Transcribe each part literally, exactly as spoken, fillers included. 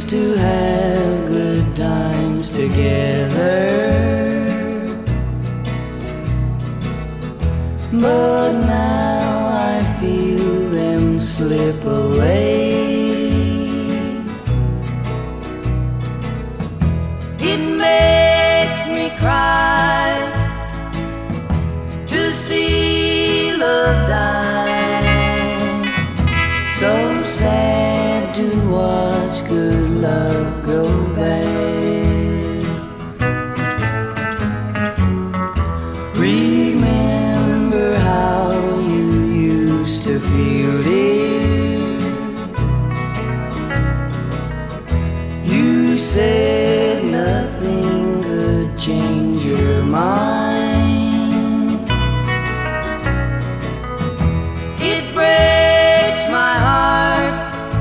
used to have good times together, but now I feel them slip away. It makes me cry to see love die. So sad to watch good love go bad. Remember how you used to feel, dear. You said nothing could change your mind. It breaks my heart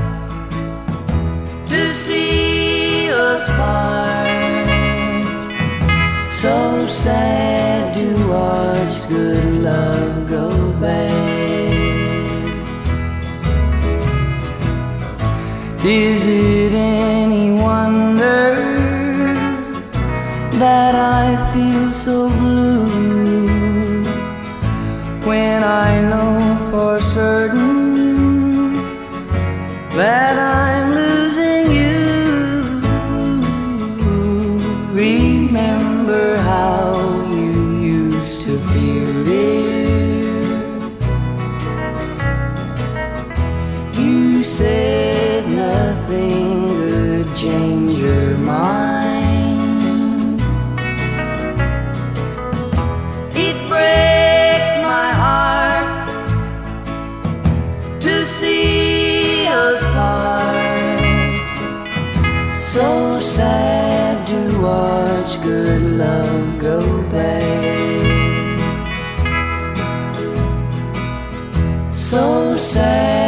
to see us part. So sad to watch good love go bad. Is it any wonder that I feel so blue when I know for certain that I'm losing you? Remember how you used to feel, dear. You said nothing could change your mind. It breaks my heart to see us part. So sad to watch good love go bad. So sad